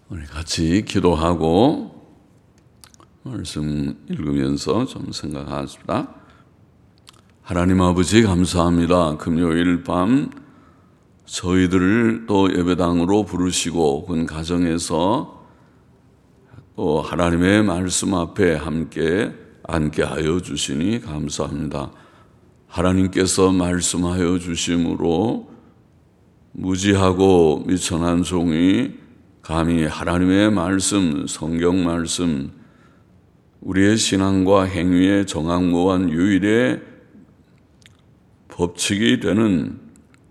우리 같이 기도하고 말씀 읽으면서 좀 생각하십시다. 하나님 아버지 감사합니다. 금요일 밤 저희들을 또 예배당으로 부르시고 그 가정에서 또 하나님의 말씀 앞에 함께 앉게 하여 주시니 감사합니다. 하나님께서 말씀하여 주심으로 무지하고 미천한 종이 감히 하나님의 말씀, 성경 말씀, 우리의 신앙과 행위의 정확무한 유일의 법칙이 되는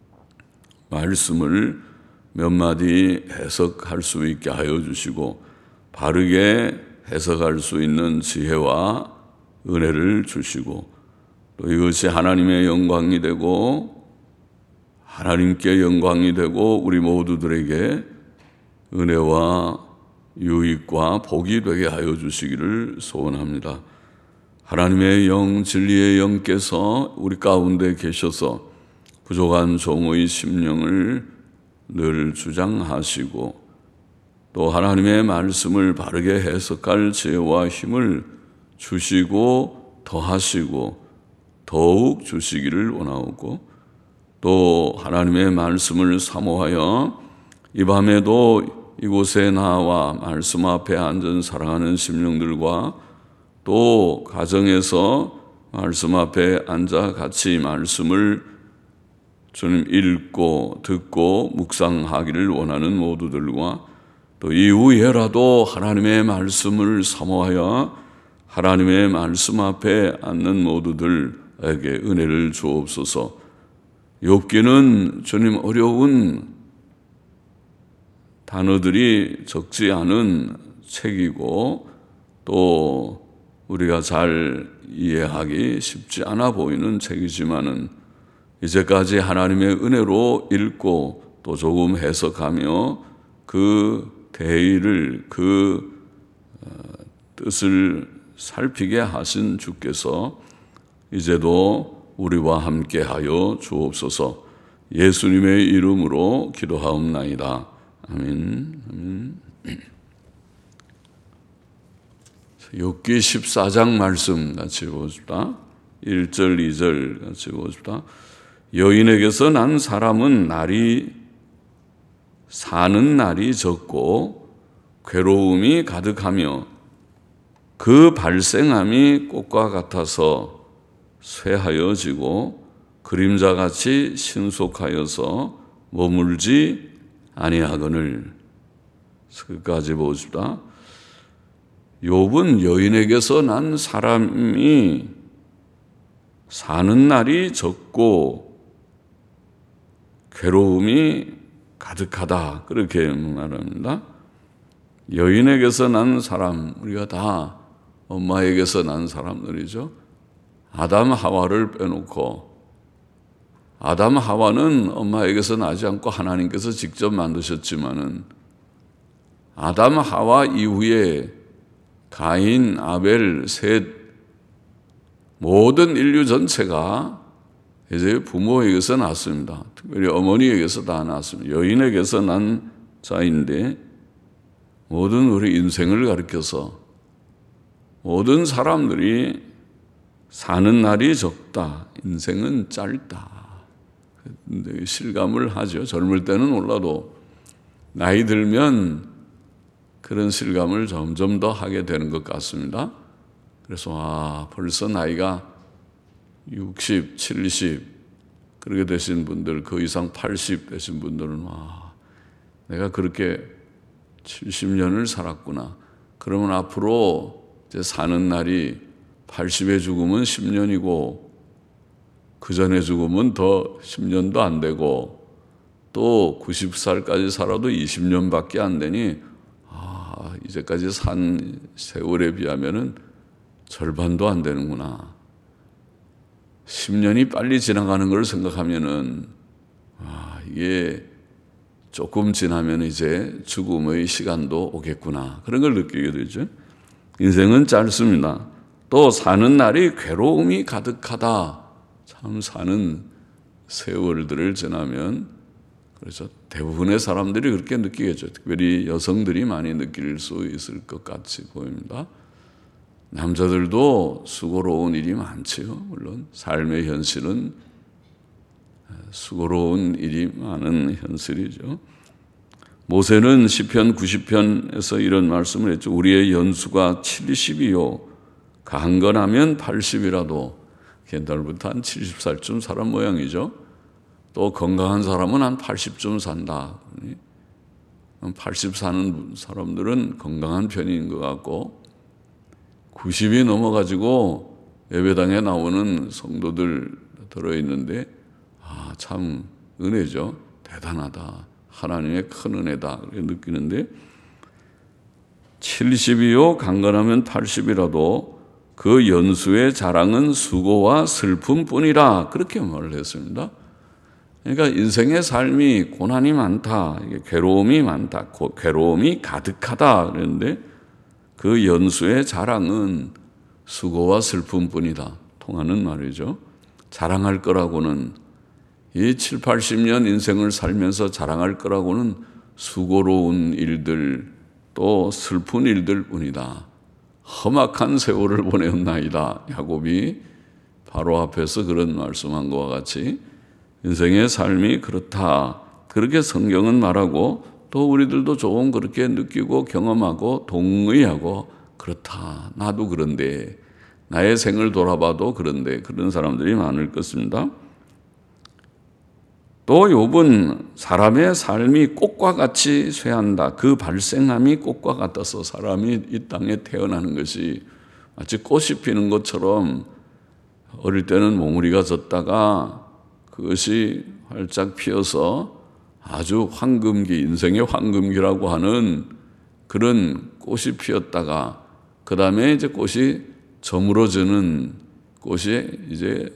말씀을 몇 마디 해석할 수 있게 하여 주시고 바르게 해석할 수 있는 지혜와 은혜를 주시고 또 이것이 하나님의 영광이 되고 하나님께 영광이 되고 우리 모두들에게 은혜와 유익과 복이 되게 하여 주시기를 소원합니다. 하나님의 영, 진리의 영께서 우리 가운데 계셔서 부족한 종의 심령을 늘 주장하시고 또 하나님의 말씀을 바르게 해석할 지혜와 힘을 주시고 더하시고 더욱 주시기를 원하고 또 하나님의 말씀을 사모하여 이 밤에도 이곳에 나와 말씀 앞에 앉은 사랑하는 심령들과 또 가정에서 말씀 앞에 앉아 같이 말씀을 주님 읽고 듣고 묵상하기를 원하는 모두들과 또 이후에라도 하나님의 말씀을 사모하여 하나님의 말씀 앞에 앉는 모두들에게 은혜를 주옵소서. 욥기는 주님 어려운 단어들이 적지 않은 책이고 또 우리가 잘 이해하기 쉽지 않아 보이는 책이지만은 이제까지 하나님의 은혜로 읽고 또 조금 해석하며 그 대의를 그 뜻을 살피게 하신 주께서 이제도 우리와 함께하여 주옵소서. 예수님의 이름으로 기도하옵나이다. 아멘. 욥기 14장 말씀 같이 보십시다. 1절, 2절 같이 보십시다. 여인에게서 난 사람은 사는 날이 적고 괴로움이 가득하며 그 발생함이 꽃과 같아서 쇠하여지고 그림자같이 신속하여서 머물지 아니하거늘. 끝까지 보십시다. 욥은 여인에게서 난 사람이 사는 날이 적고 괴로움이 가득하다 그렇게 말합니다. 여인에게서 난 사람, 우리가 다 엄마에게서 난 사람들이죠. 아담 하와를 빼놓고 아담 하와는 엄마에게서 나지 않고 하나님께서 직접 만드셨지만은 아담 하와 이후에 가인, 아벨, 셋 모든 인류 전체가 이제 부모에게서 났습니다. 특별히 어머니에게서 다 났습니다. 여인에게서 난 자인데 모든 우리 인생을 가리켜서 모든 사람들이 사는 날이 적다. 인생은 짧다. 실감을 하죠. 젊을 때는 몰라도 나이 들면 그런 실감을 점점 더 하게 되는 것 같습니다. 그래서 벌써 나이가 60, 70 그렇게 되신 분들, 그 이상 80 되신 분들은 내가 그렇게 70년을 살았구나. 그러면 앞으로 이제 사는 날이 80에 죽으면 10년이고 그 전에 죽으면 더 10년도 안 되고 또 90살까지 살아도 20년밖에 안 되니 이제까지 산 세월에 비하면은 절반도 안 되는구나. 10년이 빨리 지나가는 걸 생각하면은 이게 조금 지나면 이제 죽음의 시간도 오겠구나. 그런 걸 느끼게 되죠. 인생은 짧습니다. 또 사는 날이 괴로움이 가득하다. 참 사는 세월들을 지나면 그래서 대부분의 사람들이 그렇게 느끼겠죠. 특별히 여성들이 많이 느낄 수 있을 것 같이 보입니다. 남자들도 수고로운 일이 많지요. 물론 삶의 현실은 수고로운 일이 많은 현실이죠. 모세는 시편 90편에서 이런 말씀을 했죠. 우리의 연수가 70이요. 강건하면 80이라도 옛날부터 한 70살쯤 살은 모양이죠. 또 건강한 사람은 한 80쯤 산다. 80 사는 사람들은 건강한 편인 것 같고 90이 넘어가지고 예배당에 나오는 성도들 들어있는데 참 은혜죠. 대단하다. 하나님의 큰 은혜다. 이렇게 느끼는데 70이요 강건하면 80이라도 그 연수의 자랑은 수고와 슬픔뿐이라 그렇게 말을 했습니다. 그러니까 인생의 삶이 고난이 많다, 괴로움이 많다, 괴로움이 가득하다 그랬는데 그 연수의 자랑은 수고와 슬픔뿐이다. 통하는 말이죠. 자랑할 거라고는 이 7, 80년 인생을 살면서 자랑할 거라고는 수고로운 일들 또 슬픈 일들 뿐이다. 험악한 세월을 보내었나이다. 야곱이 바로 앞에서 그런 말씀한 것과 같이 인생의 삶이 그렇다. 그렇게 성경은 말하고 또 우리들도 조금 그렇게 느끼고 경험하고 동의하고 그렇다. 나도 그런데 나의 생을 돌아봐도 그런데 그런 사람들이 많을 것입니다. 또 욥은 사람의 삶이 꽃과 같이 쇠한다. 그 발생함이 꽃과 같아서 사람이 이 땅에 태어나는 것이 마치 꽃이 피는 것처럼 어릴 때는 몽우리가 졌다가 그것이 활짝 피어서 아주 황금기, 인생의 황금기라고 하는 그런 꽃이 피었다가 그 다음에 이제 꽃이 저물어지는 꽃이 이제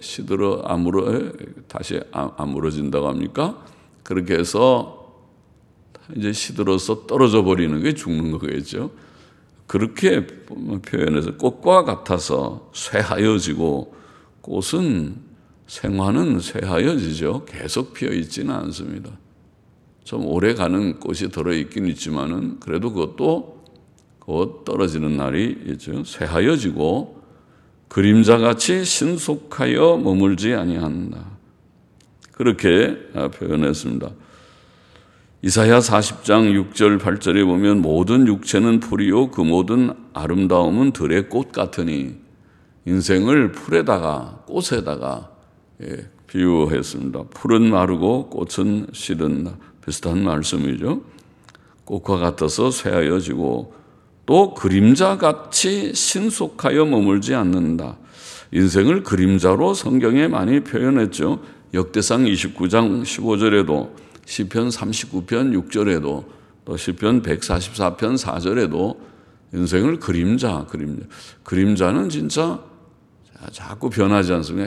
다시 아물어진다고 합니까? 그렇게 해서 이제 시들어서 떨어져 버리는 게 죽는 거겠죠. 그렇게 표현해서 꽃과 같아서 쇠하여지고 꽃은 생화는 쇠하여지죠. 계속 피어 있지는 않습니다. 좀 오래 가는 꽃이 들어있긴 있지만은 그래도 그것도 곧 떨어지는 날이 있죠. 쇠하여지고 그림자같이 신속하여 머물지 아니한다. 그렇게 표현했습니다. 이사야 40장 6절 8절에 보면 모든 육체는 풀이요 그 모든 아름다움은 들의 꽃 같으니 인생을 풀에다가 꽃에다가 비유했습니다. 풀은 마르고 꽃은 시든다. 비슷한 말씀이죠. 꽃과 같아서 쇠하여지고 또 그림자같이 신속하여 머물지 않는다. 인생을 그림자로 성경에 많이 표현했죠. 역대상 29장 15절에도 시편 39편 6절에도 또 시편 144편 4절에도 인생을 그림자는 진짜 자꾸 변하지 않습니까?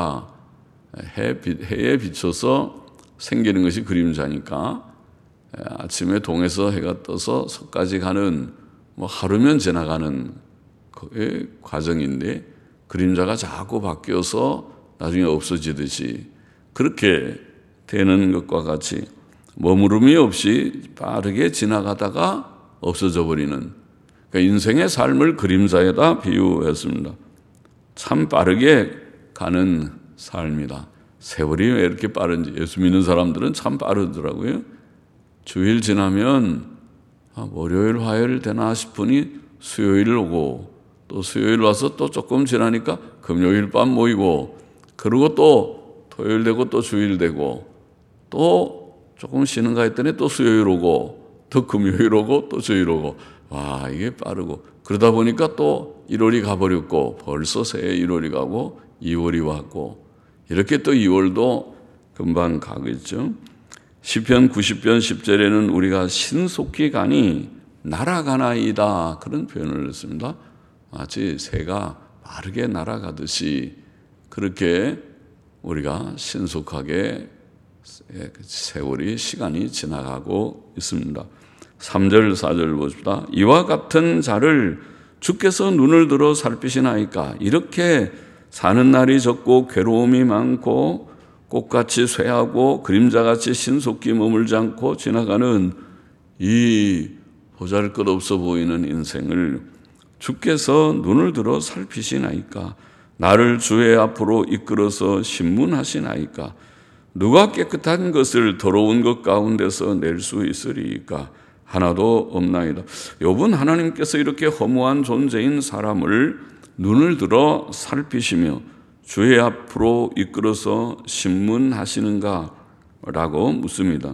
해에 비춰서 생기는 것이 그림자니까 아침에 동에서 해가 떠서 서까지 가는 하루면 지나가는 과정인데 그림자가 자꾸 바뀌어서 나중에 없어지듯이 그렇게 되는 것과 같이 머무름이 없이 빠르게 지나가다가 없어져 버리는 그러니까 인생의 삶을 그림자에다 비유했습니다. 참 빠르게 가는 삶이다. 세월이 왜 이렇게 빠른지 예수 믿는 사람들은 참 빠르더라고요. 주일 지나면 월요일, 화요일 되나 싶으니 수요일 오고 또 수요일 와서 또 조금 지나니까 금요일 밤 모이고 그리고 또 토요일 되고 또 주일 되고 또 조금 쉬는가 했더니 또 수요일 오고 또 금요일 오고 또 주일 오고 와 이게 빠르고 그러다 보니까 또 1월이 가버렸고 벌써 새해 1월이 가고 2월이 왔고 이렇게 또 2월도 금방 가겠죠. 시편 90편 10절에는 우리가 신속히 가니 날아가나이다 그런 표현을 했습니다. 마치 새가 빠르게 날아가듯이 그렇게 우리가 신속하게 세월이 시간이 지나가고 있습니다. 3절 4절 보십시다. 이와 같은 자를 주께서 눈을 들어 살피시나이까. 이렇게 사는 날이 적고 괴로움이 많고 꽃같이 쇠하고 그림자같이 신속히 머물지 않고 지나가는 이 보잘것없어 보이는 인생을 주께서 눈을 들어 살피시나이까? 나를 주의 앞으로 이끌어서 신문하시나이까? 누가 깨끗한 것을 더러운 것 가운데서 낼 수 있으리이까? 하나도 없나이다. 욥은 하나님께서 이렇게 허무한 존재인 사람을 눈을 들어 살피시며 주의 앞으로 이끌어서 신문하시는가? 라고 묻습니다.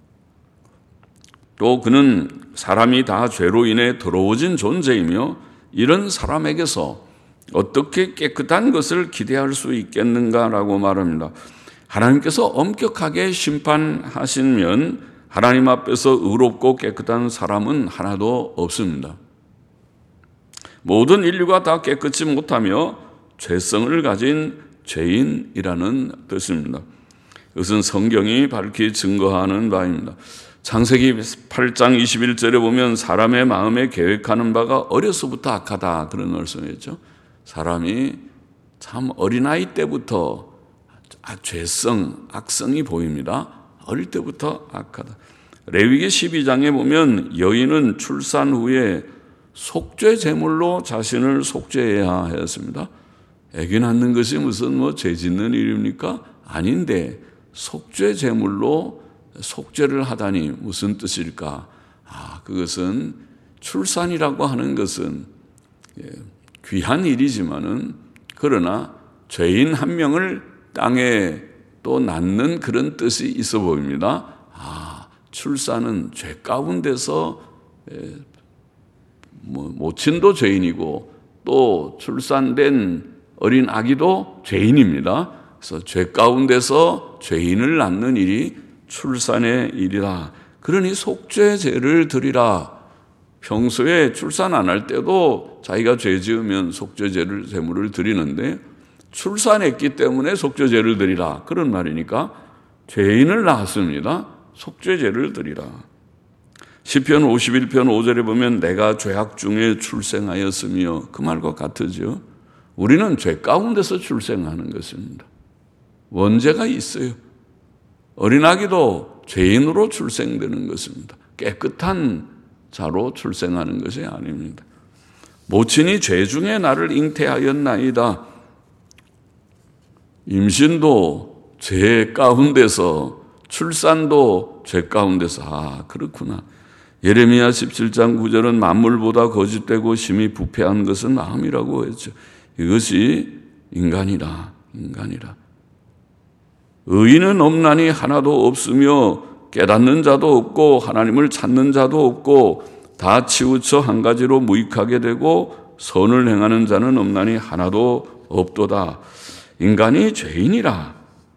또 그는 사람이 다 죄로 인해 더러워진 존재이며 이런 사람에게서 어떻게 깨끗한 것을 기대할 수 있겠는가라고 말합니다. 하나님께서 엄격하게 심판하시면 하나님 앞에서 의롭고 깨끗한 사람은 하나도 없습니다. 모든 인류가 다 깨끗이 못하며 죄성을 가진 죄인이라는 뜻입니다. 이것은 성경이 밝히 증거하는 바입니다. 창세기 8장 21절에 보면 사람의 마음에 계획하는 바가 어려서부터 악하다 그런 말씀이었죠. 사람이 참 어린아이 때부터 죄성, 악성이 보입니다. 어릴 때부터 악하다. 레위기 12장에 보면 여인은 출산 후에 속죄 제물로 자신을 속죄해야 했습니다. 아기 낳는 것이 무슨 죄 짓는 일입니까? 아닌데 속죄 제물로 속죄를 하다니 무슨 뜻일까? 그것은 출산이라고 하는 것은 귀한 일이지만은 그러나 죄인 한 명을 땅에 또 낳는 그런 뜻이 있어 보입니다. 출산은 죄 가운데서 모친도 죄인이고 또 출산된 어린 아기도 죄인입니다. 그래서 죄 가운데서 죄인을 낳는 일이 출산의 일이라. 그러니 속죄제를 드리라. 평소에 출산 안 할 때도 자기가 죄 지으면 속죄제를 제물을 드리는데 출산했기 때문에 속죄제를 드리라. 그런 말이니까 죄인을 낳았습니다. 속죄제를 드리라. 시편 51편 5절에 보면 내가 죄악 중에 출생하였으며 그 말과 같으죠. 우리는 죄 가운데서 출생하는 것입니다. 원죄가 있어요. 어린아기도 죄인으로 출생되는 것입니다. 깨끗한 자로 출생하는 것이 아닙니다. 모친이 죄 중에 나를 잉태하였나이다. 임신도 죄 가운데서 출산도 죄 가운데서 그렇구나. 예레미야 17장 9절은 만물보다 거짓되고 심히 부패한 것은 마음이라고 했죠. 이것이 인간이라. 의인은 없나니 하나도 없으며 깨닫는 자도 없고 하나님을 찾는 자도 없고 다 치우쳐 한 가지로 무익하게 되고 선을 행하는 자는 없나니 하나도 없도다. 인간이 죄인이라.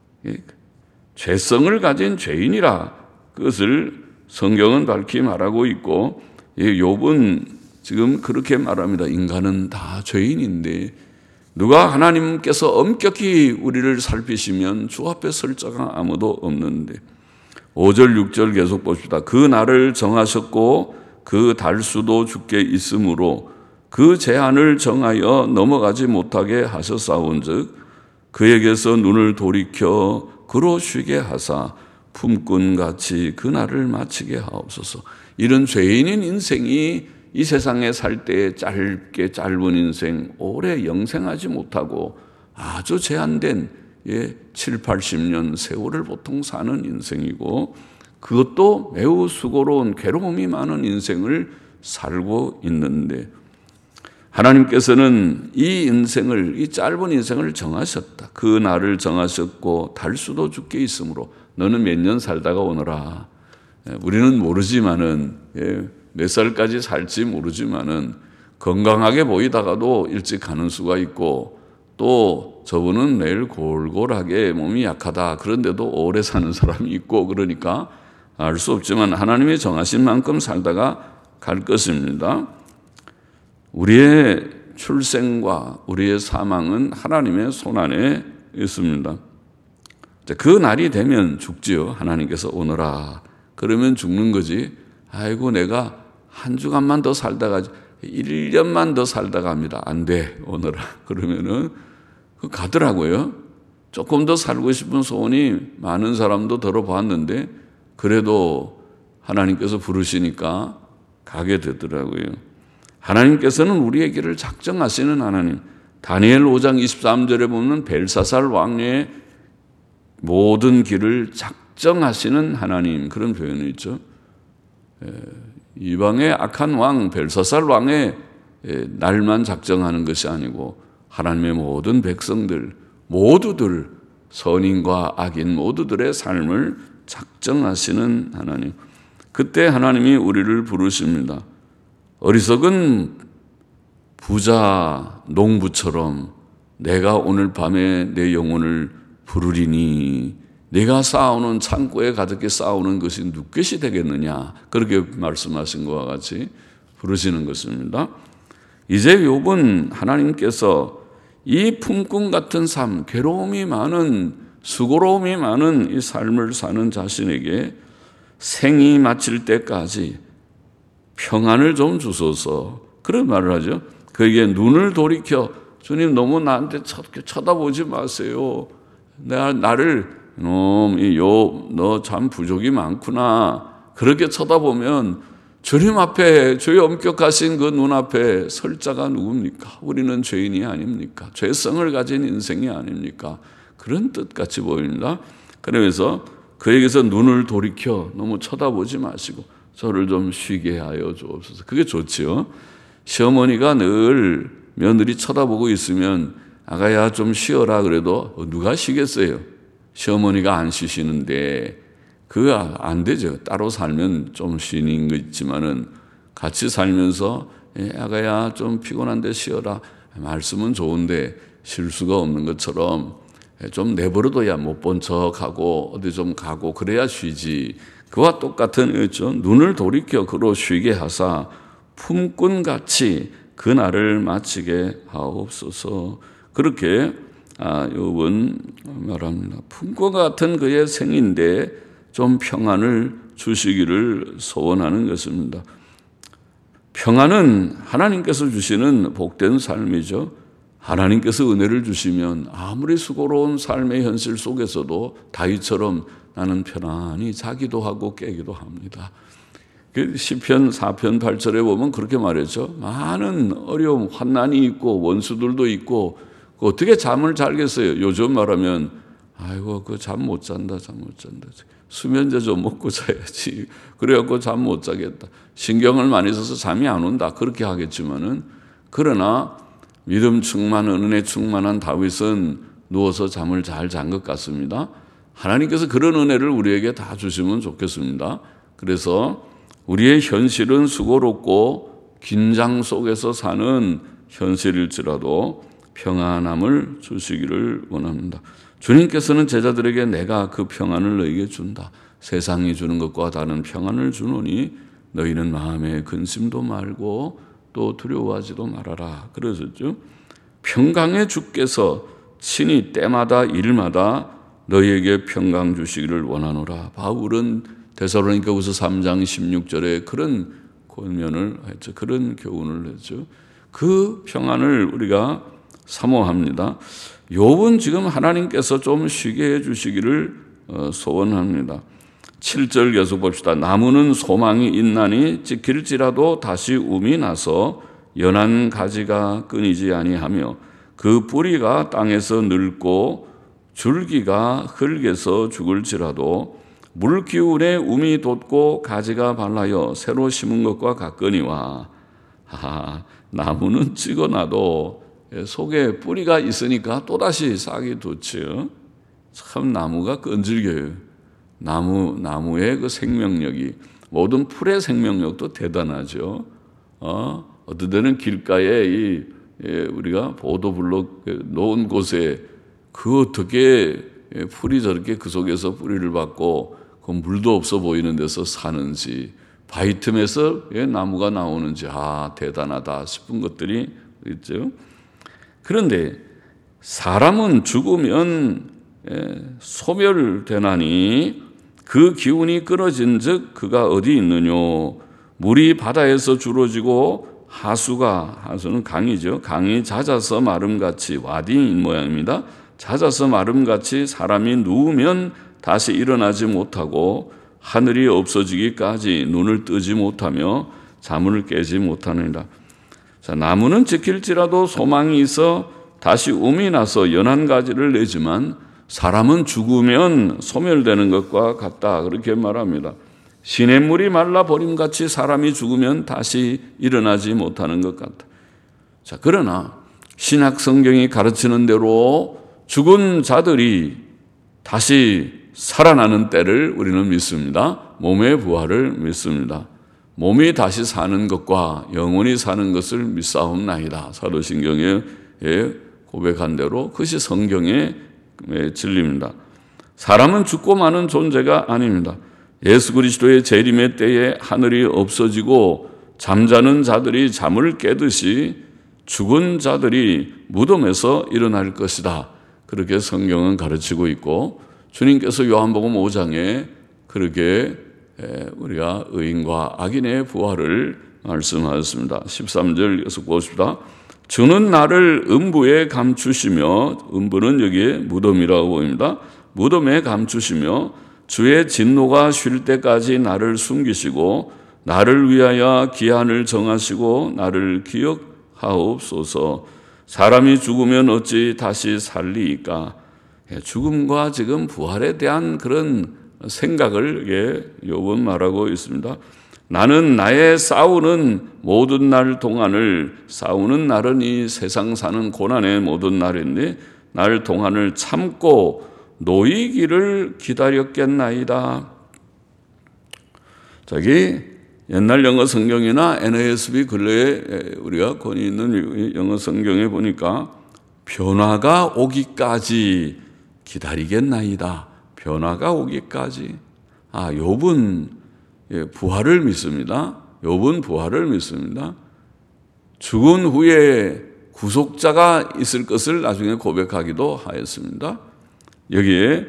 죄성을 가진 죄인이라. 그것을 성경은 밝히 말하고 있고 욥은 지금 그렇게 말합니다. 인간은 다 죄인인데 누가 하나님께서 엄격히 우리를 살피시면 주 앞에 설 자가 아무도 없는데 5절 6절 계속 봅시다. 그 날을 정하셨고 그 달수도 주께 있으므로 그 제한을 정하여 넘어가지 못하게 하셨사온즉 그에게서 눈을 돌이켜 그로 쉬게 하사 품꾼같이 그 날을 마치게 하옵소서. 이런 죄인인 인생이 이 세상에 살 때 짧은 인생, 오래 영생하지 못하고 아주 제한된 7, 80년 세월을 보통 사는 인생이고 그것도 매우 수고로운 괴로움이 많은 인생을 살고 있는데 하나님께서는 이 인생을, 이 짧은 인생을 정하셨다. 그 날을 정하셨고 달수도 주께 있으므로 너는 몇 년 살다가 오너라. 우리는 모르지만은 몇 살까지 살지 모르지만은 건강하게 보이다가도 일찍 가는 수가 있고 또 저분은 매일 골골하게 몸이 약하다. 그런데도 오래 사는 사람이 있고 그러니까 알 수 없지만 하나님이 정하신 만큼 살다가 갈 것입니다. 우리의 출생과 우리의 사망은 하나님의 손안에 있습니다. 그 날이 되면 죽지요. 하나님께서 오너라. 그러면 죽는 거지. 아이고 내가 한 주간만 더 살다가 1년만 더 살다가 합니다. 안 돼. 오너라. 그러면은 가더라고요. 조금 더 살고 싶은 소원이 많은 사람도 들어봤는데 그래도 하나님께서 부르시니까 가게 되더라고요. 하나님께서는 우리의 길을 작정하시는 하나님. 다니엘 5장 23절에 보면 벨사살 왕의 모든 길을 작정하시는 하나님, 그런 표현이 있죠. 이방의 악한 왕 벨사살 왕의 날만 작정하는 것이 아니고 하나님의 모든 백성들 모두들, 선인과 악인 모두들의 삶을 작정하시는 하나님. 그때 하나님이 우리를 부르십니다. 어리석은 부자 농부처럼 내가 오늘 밤에 내 영혼을 부르리니 내가 쌓아오는 창고에 가득히 쌓아오는 것이 누구것이 되겠느냐, 그렇게 말씀하신 것과 같이 부르시는 것입니다. 이제 욥은 하나님께서 이 품꾼 같은 삶, 괴로움이 많은, 수고로움이 많은 이 삶을 사는 자신에게 생이 마칠 때까지 평안을 좀 주소서, 그런 말을 하죠. 그에게 눈을 돌이켜, 주님 너무 나한테 쳐다보지 마세요. 나를 욥, 너 참 부족이 많구나, 그렇게 쳐다보면 주님 앞에, 주의 엄격하신 그 눈앞에 설 자가 누굽니까? 우리는 죄인이 아닙니까? 죄성을 가진 인생이 아닙니까? 그런 뜻같이 보입니다. 그러면서 그에게서 눈을 돌이켜 너무 쳐다보지 마시고 저를 좀 쉬게 하여 주옵소서. 그게 좋지요. 시어머니가 늘 며느리 쳐다보고 있으면 아가야 좀 쉬어라 그래도 누가 쉬겠어요? 시어머니가 안 쉬시는데 그거 안 되죠. 따로 살면 좀 쉬는 거 있지만은 같이 살면서 아가야 좀 피곤한데 쉬어라, 말씀은 좋은데 쉴 수가 없는 것처럼 좀 내버려둬야 못 본 척하고 어디 좀 가고 그래야 쉬지. 그와 똑같은 의죠. 눈을 돌이켜 그로 쉬게 하사 품꾼같이 그 날을 마치게 하옵소서. 그렇게 욥은 말합니다. 품꾼 같은 그의 생인데 좀 평안을 주시기를 소원하는 것입니다. 평안은 하나님께서 주시는 복된 삶이죠. 하나님께서 은혜를 주시면 아무리 수고로운 삶의 현실 속에서도 다윗처럼 나는 편안히 자기도 하고 깨기도 합니다. 시편 4편 8절에 보면 그렇게 말했죠. 많은 어려움, 환난이 있고 원수들도 있고 어떻게 잠을 잘겠어요? 요즘 말하면 아이고 그 잠 못 잔다. 수면제 좀 먹고 자야지. 그래갖고 잠 못 자겠다. 신경을 많이 써서 잠이 안 온다. 그렇게 하겠지만은, 그러나 믿음 충만한, 은혜 충만한 다윗은 누워서 잠을 잘 잔 것 같습니다. 하나님께서 그런 은혜를 우리에게 다 주시면 좋겠습니다. 그래서 우리의 현실은 수고롭고 긴장 속에서 사는 현실일지라도 평안함을 주시기를 원합니다. 주님께서는 제자들에게 내가 그 평안을 너희에게 준다. 세상이 주는 것과 다른 평안을 주노니 너희는 마음에 근심도 말고 또 두려워하지도 말아라. 그러셨죠. 평강의 주께서 친히 때마다 일마다 너희에게 평강 주시기를 원하노라. 바울은 데살로니가후서 3장 16절에 그런 권면을 했죠. 그런 교훈을 했죠. 그 평안을 우리가 사모합니다. 욥은 지금 하나님께서 좀 쉬게 해주시기를 소원합니다. 7절 계속 봅시다. 나무는 소망이 있나니 지킬지라도 다시 움이 나서 연한 가지가 끊이지 아니하며 그 뿌리가 땅에서 늙고 줄기가 흙에서 죽을지라도 물기운에 움이 돋고 가지가 발라여 새로 심은 것과 같거니와. 나무는 찍어놔도 속에 뿌리가 있으니까 또다시 싹이 돋지요. 참 나무가 끈질겨요. 나무의 그 생명력이, 모든 풀의 생명력도 대단하죠. 어떤 때는 길가에 우리가 보도블록 놓은 곳에 그 어떻게 풀이 저렇게 그 속에서 뿌리를 받고 그 물도 없어 보이는 데서 사는지, 바위 틈에서 나무가 나오는지 대단하다 싶은 것들이 있죠. 그런데 사람은 죽으면 소멸되나니 그 기운이 끊어진 즉 그가 어디 있느뇨. 물이 바다에서 주러지고 하수는 강이죠. 강이 잦아서 마름같이 와디인 모양입니다. 잦아서 마름같이 사람이 누우면 다시 일어나지 못하고 하늘이 없어지기까지 눈을 뜨지 못하며 잠을 깨지 못하느니라. 자, 나무는 지킬지라도 소망이 있어 다시 움이 나서 연한 가지를 내지만 사람은 죽으면 소멸되는 것과 같다. 그렇게 말합니다. 시냇물이 말라 버림같이 사람이 죽으면 다시 일어나지 못하는 것 같다. 자, 그러나 신약 성경이 가르치는 대로 죽은 자들이 다시 살아나는 때를 우리는 믿습니다. 몸의 부활을 믿습니다. 몸이 다시 사는 것과 영혼이 사는 것을 믿사옵나이다. 사도신경에 고백한 대로 그것이 성경의 진리입니다. 사람은 죽고 마는 존재가 아닙니다. 예수 그리스도의 재림의 때에 하늘이 없어지고 잠자는 자들이 잠을 깨듯이 죽은 자들이 무덤에서 일어날 것이다. 그렇게 성경은 가르치고 있고 주님께서 요한복음 5장에 그렇게 우리가 의인과 악인의 부활을 말씀하셨습니다. 13절 계속 보십시다. 주는 나를 음부에 감추시며, 음부는 여기에 무덤이라고 보입니다. 무덤에 감추시며 주의 진노가 쉴 때까지 나를 숨기시고 나를 위하여 기한을 정하시고 나를 기억하옵소서. 사람이 죽으면 어찌 다시 살리이까? 죽음과 지금 부활에 대한 그런 생각을 욥은 말하고 있습니다. 나는 나의 싸우는 모든 날 동안을, 싸우는 날은 이 세상 사는 고난의 모든 날인데 날 동안을 참고 노이기를 기다렸겠나이다. 저기 옛날 영어 성경이나 NASB 근래에 우리가 권위 있는 영어 성경에 보니까 변화가 오기까지 기다리겠나이다. 변화가 오기까지. 욥은 부활을 믿습니다. 욥은 부활을 믿습니다. 죽은 후에 구속자가 있을 것을 나중에 고백하기도 하였습니다. 여기에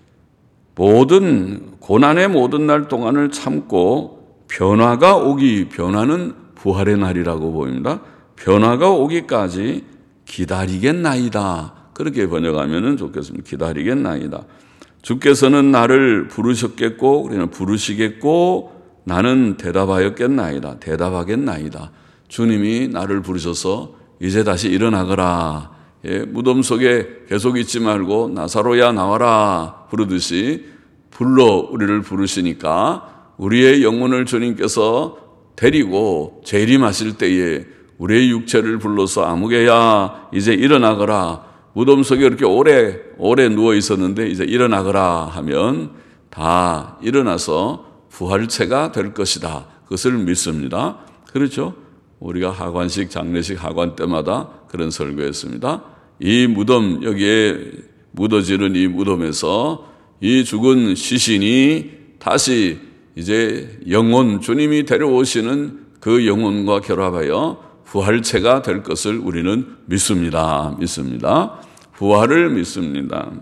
모든 고난의 모든 날 동안을 참고 변화가 오기, 변화는 부활의 날이라고 보입니다. 변화가 오기까지 기다리겠나이다. 그렇게 번역하면 좋겠습니다. 기다리겠나이다. 주께서는 나를 부르셨겠고 우리는 부르시겠고 나는 대답하였겠나이다. 대답하겠나이다. 주님이 나를 부르셔서 이제 다시 일어나거라. 무덤 속에 계속 있지 말고 나사로야 나와라 부르듯이 우리를 부르시니까 우리의 영혼을 주님께서 데리고 재림하실 때에 우리의 육체를 불러서 아무개야 이제 일어나거라. 무덤 속에 이렇게 오래 누워 있었는데 이제 일어나거라 하면 다 일어나서 부활체가 될 것이다. 그것을 믿습니다. 그렇죠? 우리가 하관식, 장례식 하관 때마다 그런 설교했습니다. 이 무덤, 여기에 묻어지는 이 무덤에서 이 죽은 시신이 다시 이제 영혼, 주님이 데려오시는 그 영혼과 결합하여 부활체가 될 것을 우리는 믿습니다. 부활을 믿습니다.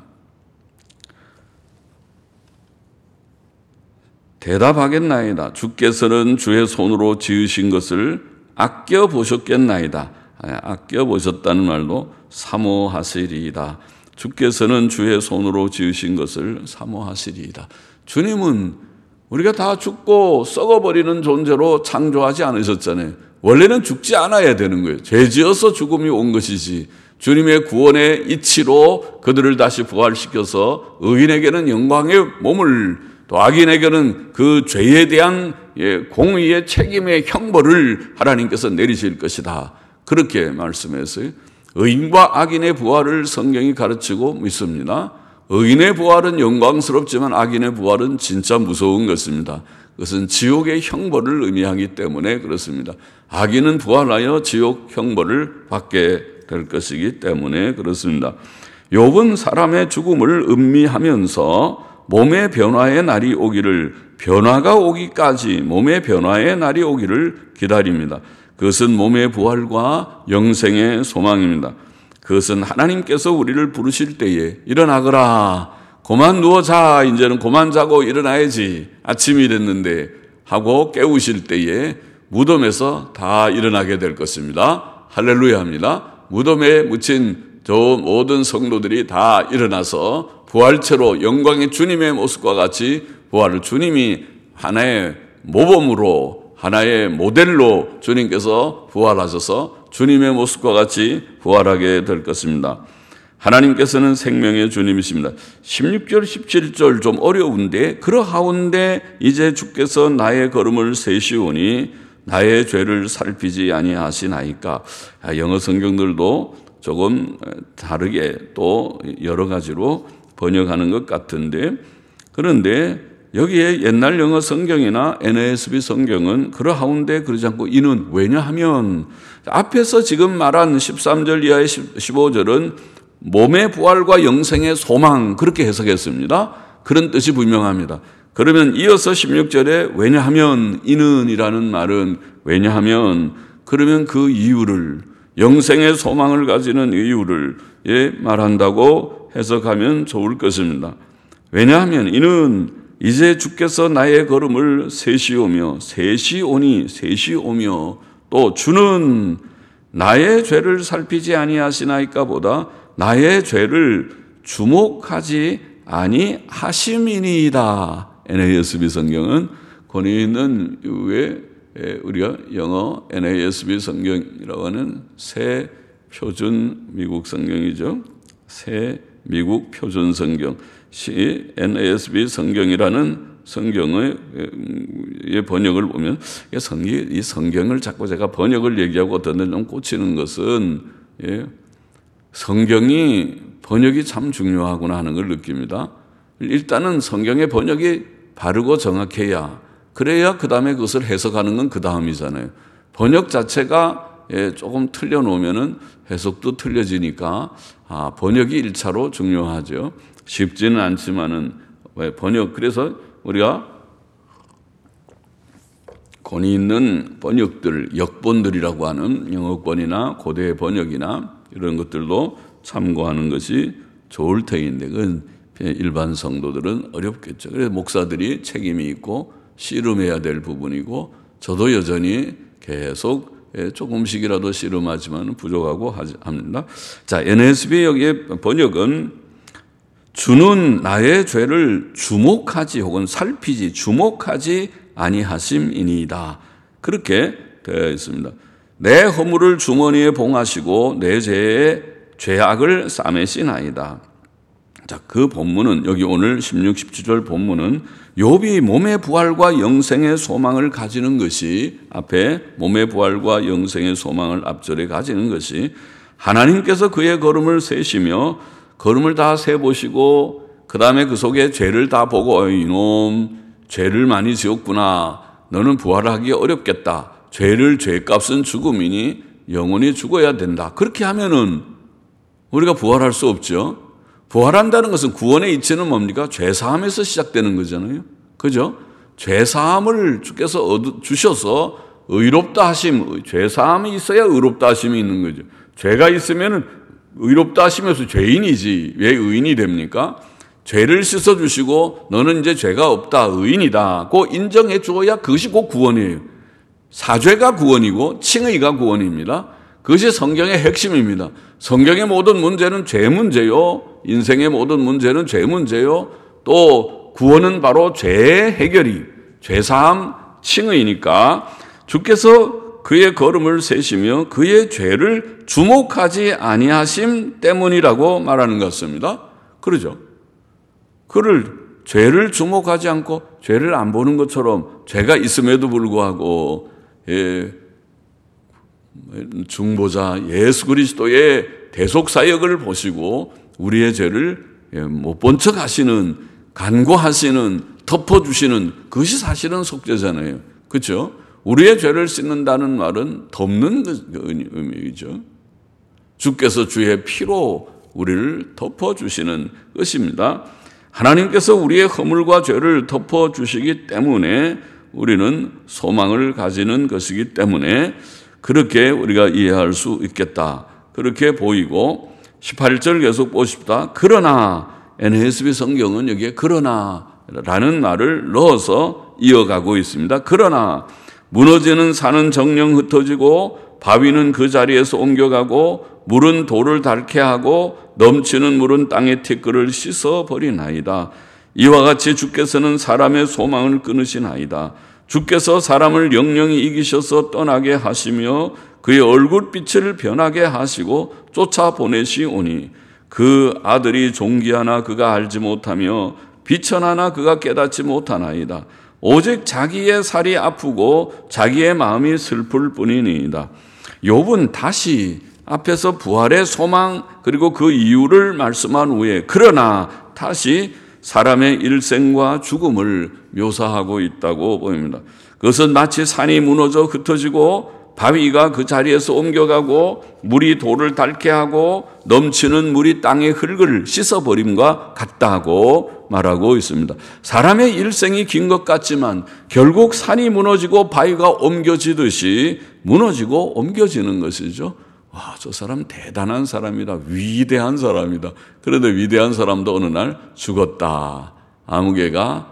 대답하겠나이다. 주께서는 주의 손으로 지으신 것을 아껴보셨겠나이다. 아껴보셨다는 말도 사모하시리이다. 주께서는 주의 손으로 지으신 것을 사모하시리이다. 주님은 우리가 다 죽고 썩어버리는 존재로 창조하지 않으셨잖아요. 원래는 죽지 않아야 되는 거예요. 죄 지어서 죽음이 온 것이지 주님의 구원의 이치로 그들을 다시 부활시켜서 의인에게는 영광의 몸을 또 악인에게는 그 죄에 대한 공의의 책임의 형벌을 하나님께서 내리실 것이다. 그렇게 말씀했어요. 의인과 악인의 부활을 성경이 가르치고 믿습니다. 의인의 부활은 영광스럽지만 악인의 부활은 진짜 무서운 것입니다. 그것은 지옥의 형벌을 의미하기 때문에 그렇습니다. 악인은 부활하여 지옥 형벌을 받게 될 것이기 때문에 그렇습니다. 욥은 사람의 죽음을 음미하면서 몸의 변화의 날이 오기를, 변화가 오기까지 몸의 변화의 날이 오기를 기다립니다. 그것은 몸의 부활과 영생의 소망입니다. 그것은 하나님께서 우리를 부르실 때에 일어나거라, 그만 누워 자, 이제는 그만 자고 일어나야지, 아침이 됐는데 하고 깨우실 때에 무덤에서 다 일어나게 될 것입니다. 할렐루야 합니다. 무덤에 묻힌 저 모든 성도들이 다 일어나서 부활체로 영광의 주님의 모습과 같이 부활을 주님이 하나의 모범으로 하나의 모델로 주님께서 부활하셔서 주님의 모습과 같이 부활하게 될 것입니다. 하나님께서는 생명의 주님이십니다. 16절 17절 좀 어려운데 그러하온데 이제 주께서 나의 걸음을 세시오니 나의 죄를 살피지 아니하시나이까. 영어 성경들도 조금 다르게 또 여러 가지로 번역하는 것 같은데, 그런데 여기에 옛날 영어 성경이나 NASB 성경은 그러하온데 그러지 않고 이는, 왜냐하면 앞에서 지금 말한 13절 이하의 15절은 몸의 부활과 영생의 소망 그렇게 해석했습니다. 그런 뜻이 분명합니다. 그러면 이어서 16절에 왜냐하면 이는 이라는 말은 왜냐하면 그러면 그 이유를, 영생의 소망을 가지는 이유를 말한다고 해석하면 좋을 것입니다. 왜냐하면 이는 이제 주께서 나의 걸음을 세시오며 세시오며 또 주는 나의 죄를 살피지 아니하시나이까 보다 나의 죄를 주목하지 아니하심이니이다. NASB 성경은 권위 있는 이후에 우리가 영어 NASB 성경이라고 하는 새 표준 미국 성경이죠. 새 미국 표준 성경. NASB 성경이라는 성경의 번역을 보면 이 성경을 자꾸 제가 번역을 얘기하고 어떤 데는 좀 꽂히는 것은 성경이 번역이 참 중요하구나 하는 걸 느낍니다. 일단은 성경의 번역이 바르고 정확해야, 그래야 그 다음에 그것을 해석하는 건 그 다음이잖아요. 번역 자체가 조금 틀려놓으면은 해석도 틀려지니까 번역이 1차로 중요하죠. 쉽지는 않지만은 번역, 그래서 우리가 권위 있는 번역들, 역본들이라고 하는 영어권이나 고대 번역이나 이런 것들도 참고하는 것이 좋을 터인데 그건 일반 성도들은 어렵겠죠. 그래서 목사들이 책임이 있고 씨름해야 될 부분이고 저도 여전히 계속 조금씩이라도 씨름하지만 부족하고 합니다. 자, NASB 여기에 번역은 주는 나의 죄를 주목하지 혹은 살피지 주목하지 아니하심이니이다. 그렇게 되어 있습니다. 내 허물을 주머니에 봉하시고 내 죄의 죄악을 싸매시나이다. 자, 그 본문은 여기 오늘 16, 17절 본문은 욥이 몸의 부활과 영생의 소망을 가지는 것이, 앞에 몸의 부활과 영생의 소망을 앞절에 가지는 것이 하나님께서 그의 걸음을 세시며 걸음을 다 세보시고 그 다음에 그 속에 죄를 다 보고 이놈 죄를 많이 지었구나, 너는 부활하기 어렵겠다, 죄값은 죽음이니 영원히 죽어야 된다. 그렇게 하면은 우리가 부활할 수 없죠. 부활한다는 것은 구원의 이치는 뭡니까? 죄사함에서 시작되는 거잖아요. 그죠? 죄사함을 주께서 주셔서 의롭다 하심, 죄사함이 있어야 의롭다 하심이 있는 거죠. 죄가 있으면 의롭다 하시면서 죄인이지 왜 의인이 됩니까? 죄를 씻어주시고 너는 이제 죄가 없다, 의인이다 고 인정해 주어야 그것이 곧 구원이에요. 사죄가 구원이고 칭의가 구원입니다. 그것이 성경의 핵심입니다. 성경의 모든 문제는 죄 문제요, 인생의 모든 문제는 죄 문제요, 또 구원은 바로 죄의 해결이, 죄사함, 칭의니까 주께서 그의 걸음을 세시며 그의 죄를 주목하지 아니하심 때문이라고 말하는 것 같습니다. 그러죠. 그를 죄를 주목하지 않고 죄를 안 보는 것처럼 죄가 있음에도 불구하고 중보자 예수 그리스도의 대속사역을 보시고 우리의 죄를 못 본 척 하시는, 간구하시는, 덮어주시는, 그것이 사실은 속죄잖아요. 그렇죠? 우리의 죄를 씻는다는 말은 덮는 의미이죠. 주께서 주의 피로 우리를 덮어주시는 것입니다. 하나님께서 우리의 허물과 죄를 덮어주시기 때문에 우리는 소망을 가지는 것이기 때문에 그렇게 우리가 이해할 수 있겠다. 그렇게 보이고 18절 계속 보십시다. 그러나 NASB 성경은 여기에 그러나라는 말을 넣어서 이어가고 있습니다. 그러나 무너지는 산은 정령 흩어지고 바위는 그 자리에서 옮겨가고 물은 돌을 닳게 하고 넘치는 물은 땅의 티끌을 씻어버리나이다. 이와 같이 주께서는 사람의 소망을 끊으시나이다. 주께서 사람을 영영히 이기셔서 떠나게 하시며 그의 얼굴빛을 변하게 하시고 쫓아보내시오니 그 아들이 종기하나 그가 알지 못하며 비천하나 그가 깨닫지 못하나이다. 오직 자기의 살이 아프고 자기의 마음이 슬플 뿐이니이다. 욥은 다시 앞에서 부활의 소망 그리고 그 이유를 말씀한 후에 그러나 다시 사람의 일생과 죽음을 묘사하고 있다고 보입니다. 그것은 마치 산이 무너져 흩어지고 바위가 그 자리에서 옮겨가고 물이 돌을 닳게 하고 넘치는 물이 땅의 흙을 씻어버림과 같다고 말하고 있습니다. 사람의 일생이 긴 것 같지만 결국 산이 무너지고 바위가 옮겨지듯이 무너지고 옮겨지는 것이죠. 와, 저 사람 대단한 사람이다. 위대한 사람이다. 그런데 위대한 사람도 어느 날 죽었다. 아무개가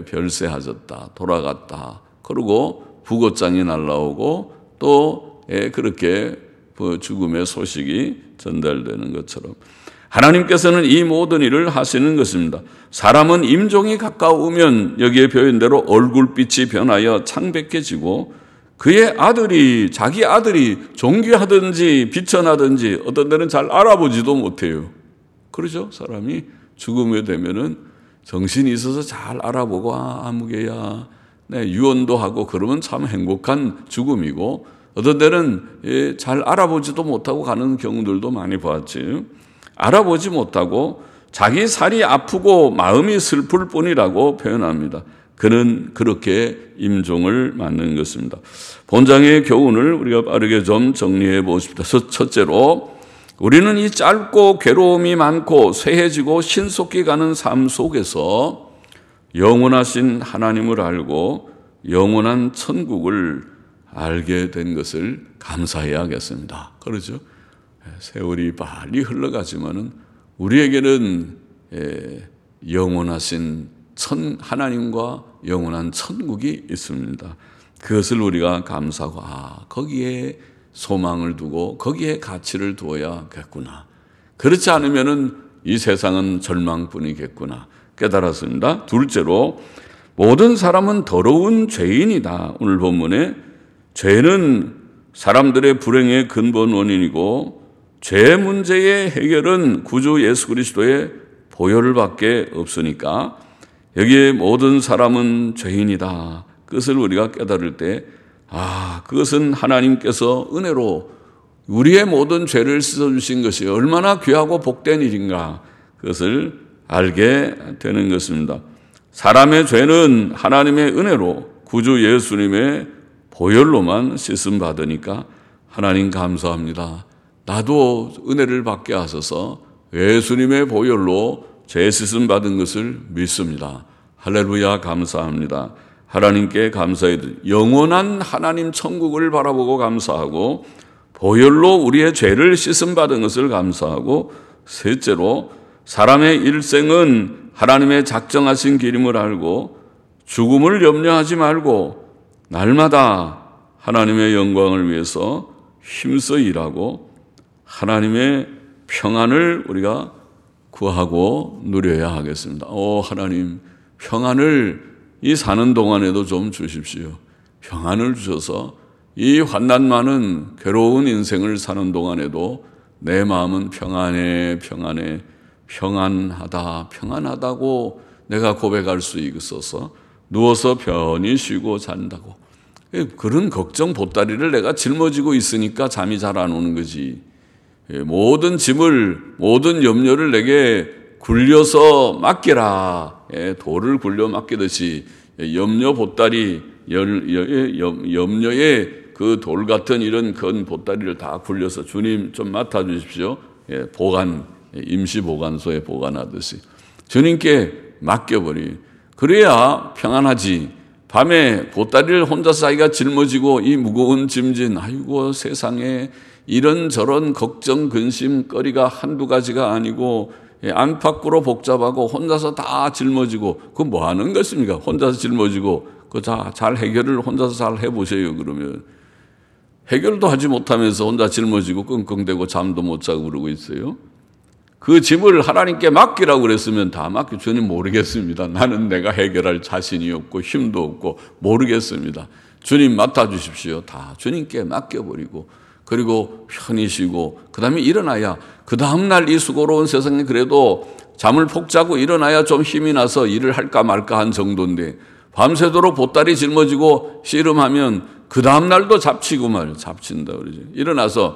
별세하졌다. 돌아갔다. 그리고 부고장이 날라오고 또 그렇게 죽음의 소식이 전달되는 것처럼 하나님께서는 이 모든 일을 하시는 것입니다. 사람은 임종이 가까우면 여기에 표현대로 얼굴빛이 변하여 창백해지고 그의 아들이 자기 아들이 종귀하든지 비천하든지 어떤 데는 잘 알아보지도 못해요. 그러죠? 사람이 죽음에 되면은 정신이 있어서 잘 알아보고 아무개야 유언도 하고 그러면 참 행복한 죽음이고 어떤 데는 잘 알아보지도 못하고 가는 경우들도 많이 봤지. 알아보지 못하고 자기 살이 아프고 마음이 슬플 뿐이라고 표현합니다. 그는 그렇게 임종을 맞는 것입니다. 본장의 교훈을 우리가 빠르게 좀 정리해 보십시다. 첫째로 우리는 이 짧고 괴로움이 많고 쇠해지고 신속히 가는 삶 속에서 영원하신 하나님을 알고 영원한 천국을 알게 된 것을 감사해야겠습니다. 그렇죠? 세월이 빨리 흘러가지만은 우리에게는 영원하신 하나님과 영원한 천국이 있습니다. 그것을 우리가 감사하고 거기에 소망을 두고 거기에 가치를 두어야겠구나. 그렇지 않으면은 이 세상은 절망뿐이겠구나 깨달았습니다. 둘째로 모든 사람은 더러운 죄인이다. 오늘 본문에 죄는 사람들의 불행의 근본 원인이고 죄 문제의 해결은 구주 예수 그리스도의 보혈밖에 없으니까 여기에 모든 사람은 죄인이다. 그것을 우리가 깨달을 때 그것은 하나님께서 은혜로 우리의 모든 죄를 씻어주신 것이 얼마나 귀하고 복된 일인가 그것을 알게 되는 것입니다. 사람의 죄는 하나님의 은혜로 구주 예수님의 보혈로만 씻음 받으니까 하나님 감사합니다. 나도 은혜를 받게 하셔서 예수님의 보혈로 죄 씻음 받은 것을 믿습니다. 할렐루야 감사합니다. 하나님께 감사해 영원한 하나님 천국을 바라보고 감사하고 보혈로 우리의 죄를 씻음 받은 것을 감사하고 셋째로 사람의 일생은 하나님의 작정하신 길임을 알고 죽음을 염려하지 말고 날마다 하나님의 영광을 위해서 힘써 일하고 하나님의 평안을 우리가 구하고 누려야 하겠습니다. 하나님 평안을 이 사는 동안에도 좀 주십시오. 평안을 주셔서 이 환난 많은 괴로운 인생을 사는 동안에도 내 마음은 평안하다고 내가 고백할 수 있어서 누워서 편히 쉬고 잔다고. 그런 걱정 보따리를 내가 짊어지고 있으니까 잠이 잘 안 오는 거지. 모든 짐을 모든 염려를 내게 굴려서 맡겨라. 돌을 굴려 맡기듯이 염려 보따리 염려의 그 돌 같은 이런 큰 보따리를 다 굴려서 주님 좀 맡아 주십시오. 임시 보관소에 보관하듯이 주님께 맡겨버리. 그래야 평안하지. 밤에 보따리를 혼자서 자기가 짊어지고 이 무거운 짐진 아이고 세상에 이런저런 걱정 근심거리가 한두 가지가 아니고 안팎으로 복잡하고 혼자서 다 짊어지고 그거 뭐 하는 것입니까? 혼자서 짊어지고 그거 잘 해결을 혼자서 잘 해보세요. 그러면 해결도 하지 못하면서 혼자 짊어지고 끙끙대고 잠도 못 자고 그러고 있어요. 그 짐을 하나님께 맡기라고 그랬으면 다 맡겨. 주님 모르겠습니다. 나는 내가 해결할 자신이 없고 힘도 없고 모르겠습니다. 주님 맡아주십시오. 다 주님께 맡겨버리고 그리고 편히 쉬고 그 다음에 일어나야 그 다음날 이 수고로운 세상에 그래도 잠을 푹 자고 일어나야 좀 힘이 나서 일을 할까 말까 한 정도인데 밤새도록 보따리 짊어지고 씨름하면 그 다음날도 잡친다 그러죠. 일어나서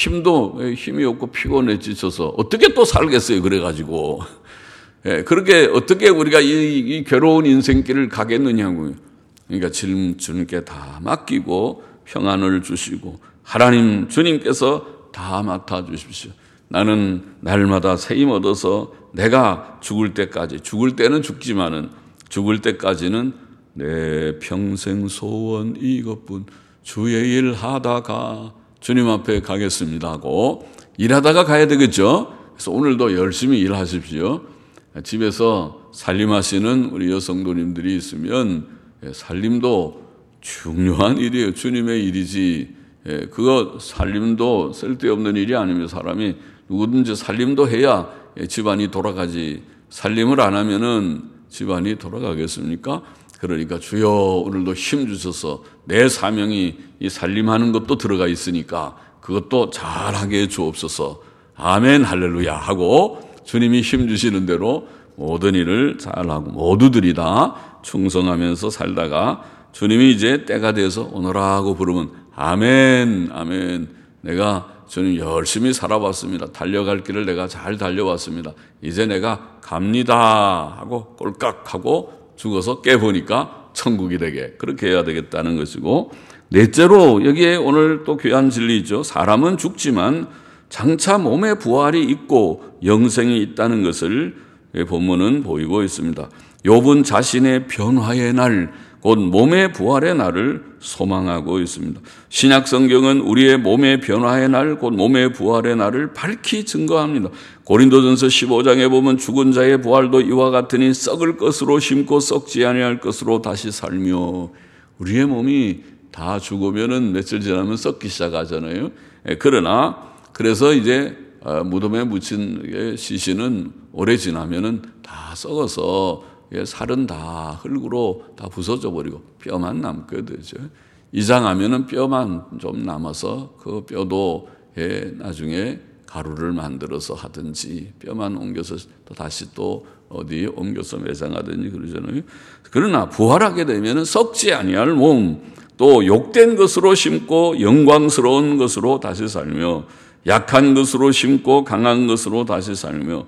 힘이 없고 피곤해 지쳐서 어떻게 또 살겠어요. 그래가지고 예, 그렇게 어떻게 우리가 이 괴로운 인생길을 가겠느냐고요. 그러니까 주님께 다 맡기고 평안을 주시고 하나님 주님께서 다 맡아주십시오. 나는 날마다 새 힘 얻어서 내가 죽을 때는 죽지만은 죽을 때까지는 내 평생 소원 이것뿐 주의 일 하다가 주님 앞에 가겠습니다 하고 일하다가 가야 되겠죠. 그래서 오늘도 열심히 일하십시오. 집에서 살림하시는 우리 여성도님들이 있으면 살림도 중요한 일이에요. 주님의 일이지. 그거 살림도 쓸데없는 일이 아니면 사람이 누구든지 살림도 해야 집안이 돌아가지. 살림을 안 하면은 집안이 돌아가겠습니까? 그러니까 주여 오늘도 힘 주셔서 내 사명이 이 살림하는 것도 들어가 있으니까 그것도 잘하게 해 주옵소서. 아멘 할렐루야 하고 주님이 힘 주시는 대로 모든 일을 잘하고 모두들이 다 충성하면서 살다가 주님이 이제 때가 돼서 오너라고 부르면 아멘 아멘 내가 주님 열심히 살아봤습니다. 달려갈 길을 내가 잘 달려왔습니다. 이제 내가 갑니다 하고 꼴깍하고 죽어서 깨보니까 천국이 되게 그렇게 해야 되겠다는 것이고 넷째로 여기에 오늘 또 귀한 진리죠. 사람은 죽지만 장차 몸의 부활이 있고 영생이 있다는 것을 본문은 보이고 있습니다. 욥은 자신의 변화의 날, 곧 몸의 부활의 날을 소망하고 있습니다. 신약 성경은 우리의 몸의 변화의 날, 곧 몸의 부활의 날을 밝히 증거합니다. 고린도전서 15장에 보면 죽은 자의 부활도 이와 같으니 썩을 것으로 심고 썩지 아니할 것으로 다시 살며 우리의 몸이 다 죽으면은 며칠 지나면 썩기 시작하잖아요. 그래서 이제 무덤에 묻힌 시신은 오래 지나면은 다 썩어서 살은 다 흙으로 다 부서져 버리고 뼈만 남게 되죠. 이장하면은 뼈만 좀 남아서 그 뼈도 나중에 가루를 만들어서 하든지 뼈만 옮겨서 또 다시 또 어디에 옮겨서 매장하든지 그러잖아요. 그러나 부활하게 되면은 썩지 아니할 몸, 또 욕된 것으로 심고 영광스러운 것으로 다시 살며 약한 것으로 심고 강한 것으로 다시 살며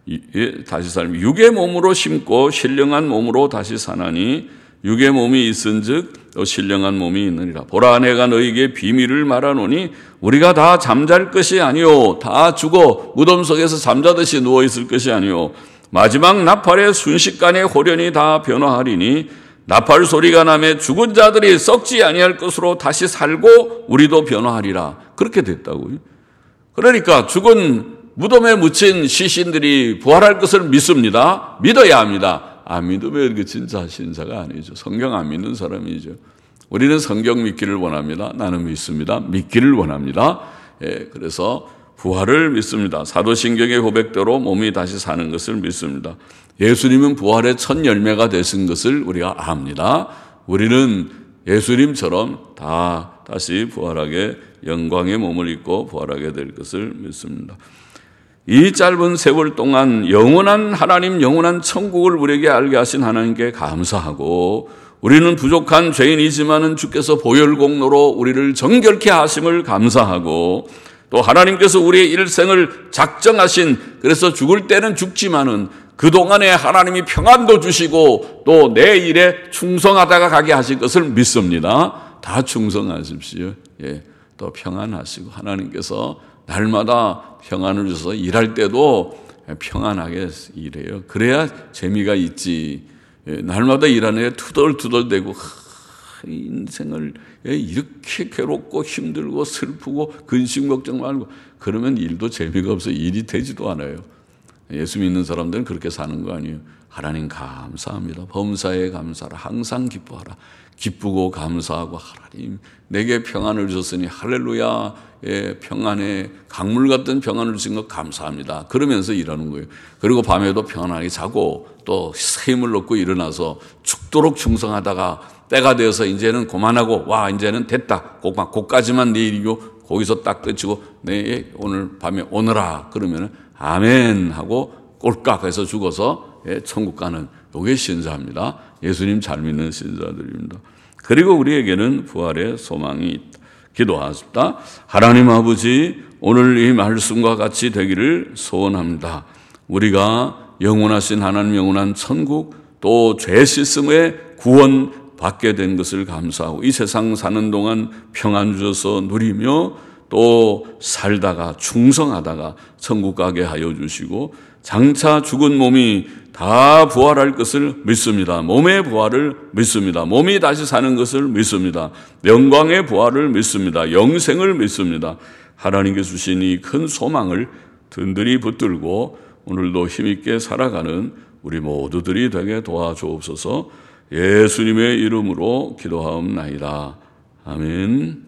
육의 몸으로 심고 신령한 몸으로 다시 사나니 육의 몸이 있은즉 또 신령한 몸이 있느니라. 보라 내가 너희에게 비밀을 말하노니 우리가 다 잠잘 것이 아니요 다 죽어 무덤 속에서 잠자듯이 누워 있을 것이 아니요 마지막 나팔의 순식간에 호련히 다 변화하리니 나팔 소리가 나매 죽은 자들이 썩지 아니할 것으로 다시 살고 우리도 변화하리라. 그렇게 됐다고요. 그러니까 죽은 무덤에 묻힌 시신들이 부활할 것을 믿습니다. 믿어야 합니다. 안 믿으면 그 진짜 신자가 아니죠. 성경 안 믿는 사람이죠. 우리는 성경 믿기를 원합니다. 나는 믿습니다. 믿기를 원합니다. 그래서 부활을 믿습니다. 사도신경의 고백대로 몸이 다시 사는 것을 믿습니다. 예수님은 부활의 첫 열매가 되신 것을 우리가 압니다. 우리는 예수님처럼 다시 부활하게 영광의 몸을 입고 부활하게 될 것을 믿습니다. 이 짧은 세월 동안 영원한 하나님, 영원한 천국을 우리에게 알게 하신 하나님께 감사하고 우리는 부족한 죄인이지만은 주께서 보혈공로로 우리를 정결케 하심을 감사하고 또 하나님께서 우리의 일생을 작정하신 그래서 죽을 때는 죽지만은 그동안에 하나님이 평안도 주시고 또 내 일에 충성하다가 가게 하실 것을 믿습니다. 다 충성하십시오. 또 평안하시고 하나님께서 날마다 평안을 주셔서 일할 때도 평안하게 일해요. 그래야 재미가 있지. 날마다 일하는 게 투덜투덜대고 인생을 이렇게 괴롭고 힘들고 슬프고 근심 걱정 말고 그러면 일도 재미가 없어 일이 되지도 않아요. 예수 믿는 사람들은 그렇게 사는 거 아니에요. 하나님 감사합니다. 범사에 감사하라. 항상 기뻐하라. 기쁘고 감사하고 하나님 내게 평안을 주셨으니 할렐루야. 예, 평안에 강물 같은 평안을 주신 것 감사합니다. 그러면서 일하는 거예요. 그리고 밤에도 평안하게 자고 또 새 힘을 얻고 일어나서 죽도록 충성하다가 때가 되어서 이제는 그만하고 와 이제는 됐다. 고까지만 내일이고 거기서 딱 끝이고 내 오늘 밤에 오너라 그러면은 아멘 하고 꼴깍해서 죽어서 천국 가는 요게 신자입니다. 예수님 잘 믿는 신자들입니다. 그리고 우리에게는 부활의 소망이 있다. 기도하십니다. 하나님 아버지 오늘 이 말씀과 같이 되기를 소원합니다. 우리가 영원하신 하나님 영원한 천국 또 죄 씻음의 구원 받게 된 것을 감사하고 이 세상 사는 동안 평안 주셔서 누리며 또 살다가 충성하다가 천국 가게 하여 주시고 장차 죽은 몸이 다 부활할 것을 믿습니다. 몸의 부활을 믿습니다. 몸이 다시 사는 것을 믿습니다. 영광의 부활을 믿습니다. 영생을 믿습니다. 하나님께 주신 이 큰 소망을 든든히 붙들고 오늘도 힘있게 살아가는 우리 모두들이 되게 도와주옵소서. 예수님의 이름으로 기도하옵나이다. 아멘.